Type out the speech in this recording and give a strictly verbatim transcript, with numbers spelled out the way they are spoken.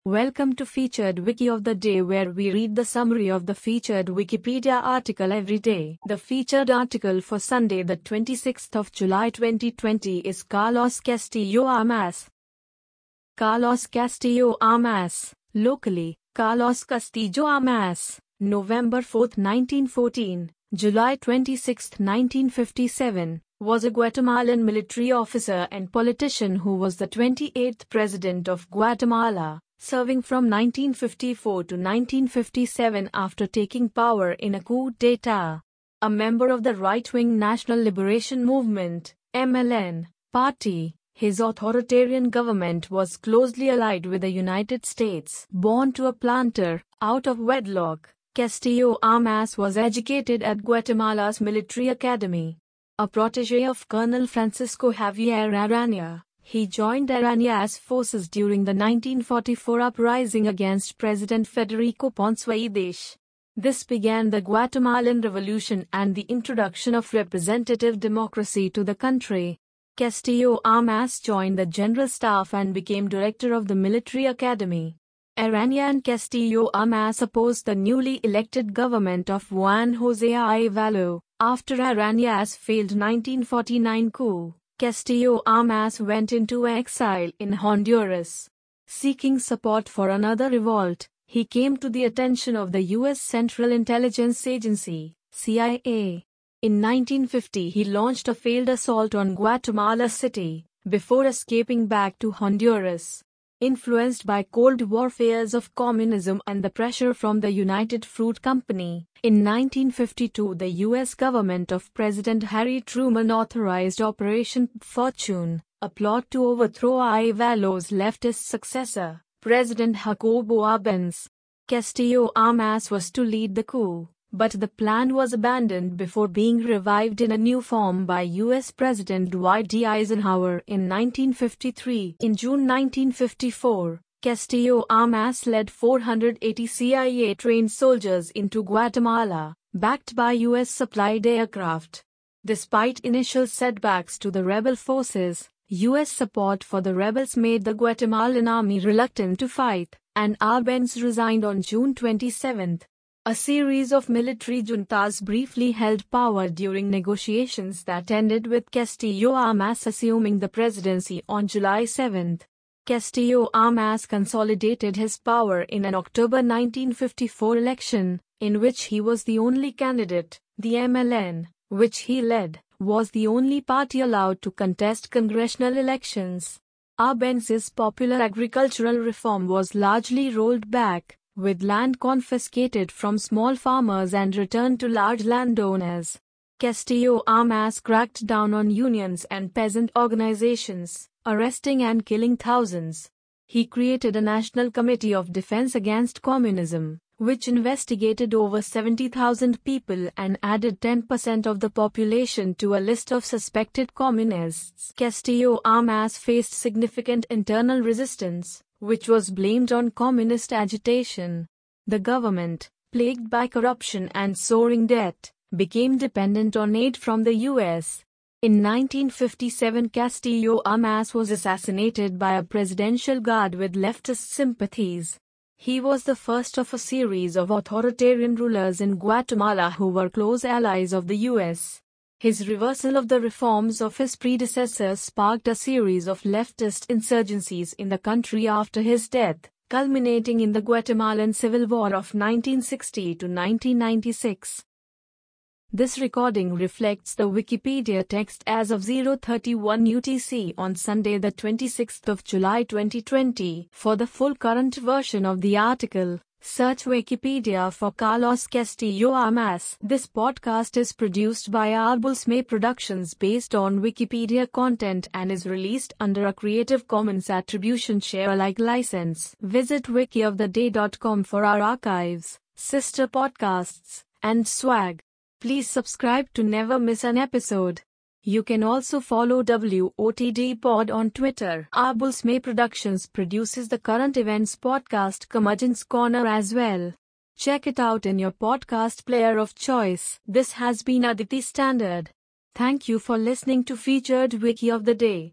Welcome to Featured Wiki of the Day, where we read the summary of the featured Wikipedia article every day. The featured article for Sunday, the twenty-sixth of July twenty twenty is Carlos Castillo Armas. Carlos Castillo Armas, locally, Carlos Castillo Armas, November fourth nineteen fourteen, July twenty-sixth nineteen fifty-seven, was a Guatemalan military officer and politician who was the twenty-eighth president of Guatemala, serving from nineteen fifty-four to nineteen fifty-seven after taking power in a coup d'état. A member of the right-wing National Liberation Movement (M L N) party, his authoritarian government was closely allied with the United States. Born to a planter, out of wedlock, Castillo Armas was educated at Guatemala's military academy. A protege of Colonel Francisco Javier Arana, he joined Arana's forces during the nineteen forty-four uprising against President Federico Ponce Valles. This began the Guatemalan Revolution and the introduction of representative democracy to the country. Castillo Armas joined the general staff and became director of the military academy. Arana and Castillo Armas opposed the newly elected government of Juan José Arevalo. After Arana's failed nineteen forty-nine coup, Castillo Armas went into exile in Honduras. Seeking support for another revolt, he came to the attention of the U S Central Intelligence Agency, C I A. In nineteen fifty he launched a failed assault on Guatemala City, before escaping back to Honduras. Influenced by Cold War fears of communism and the pressure from the United Fruit Company, in nineteen fifty-two the U S government of President Harry Truman authorized Operation Fortune, a plot to overthrow Arevalo's leftist successor, President Jacobo Arbenz. Castillo Armas was to lead the coup, but the plan was abandoned before being revived in a new form by U S President Dwight D. Eisenhower in nineteen fifty-three. In June nineteen fifty-four, Castillo Armas led four hundred eighty C I A-trained soldiers into Guatemala, backed by U S supplied aircraft. Despite initial setbacks to the rebel forces, U S support for the rebels made the Guatemalan army reluctant to fight, and Arbenz resigned on June twenty-seventh. A series of military juntas briefly held power during negotiations that ended with Castillo Armas assuming the presidency on July seventh. Castillo Armas consolidated his power in an October nineteen fifty-four election, in which he was the only candidate. The M L N, which he led, was the only party allowed to contest congressional elections. Arbenz's popular agricultural reform was largely rolled back, with land confiscated from small farmers and returned to large landowners. Castillo Armas cracked down on unions and peasant organizations, arresting and killing thousands. He created a National Committee of Defense Against Communism, which investigated over seventy thousand people and added ten percent of the population to a list of suspected communists. Castillo Armas faced significant internal resistance, which was blamed on communist agitation. The government, plagued by corruption and soaring debt, became dependent on aid from the U S. In nineteen fifty-seven, Castillo Armas was assassinated by a presidential guard with leftist sympathies. He was the first of a series of authoritarian rulers in Guatemala who were close allies of the U S. His reversal of the reforms of his predecessors sparked a series of leftist insurgencies in the country after his death, culminating in the Guatemalan Civil War of nineteen sixty to nineteen ninety-six. This recording reflects the Wikipedia text as of zero thirty-one U T C on Sunday, the twenty-sixth of July twenty twenty. For the full current version of the article, search Wikipedia for Carlos Castillo Armas. This podcast is produced by Arbulsme Productions based on Wikipedia content and is released under a Creative Commons Attribution Share Alike license. Visit wiki of the day dot com for our archives, sister podcasts, and swag. Please subscribe to never miss an episode. You can also follow W O T D Pod on Twitter. Arbulsme Productions produces the current events podcast Curmudgeon's Corner as well. Check it out in your podcast player of choice. This has been Aditi Standard. Thank you for listening to Featured Wiki of the Day.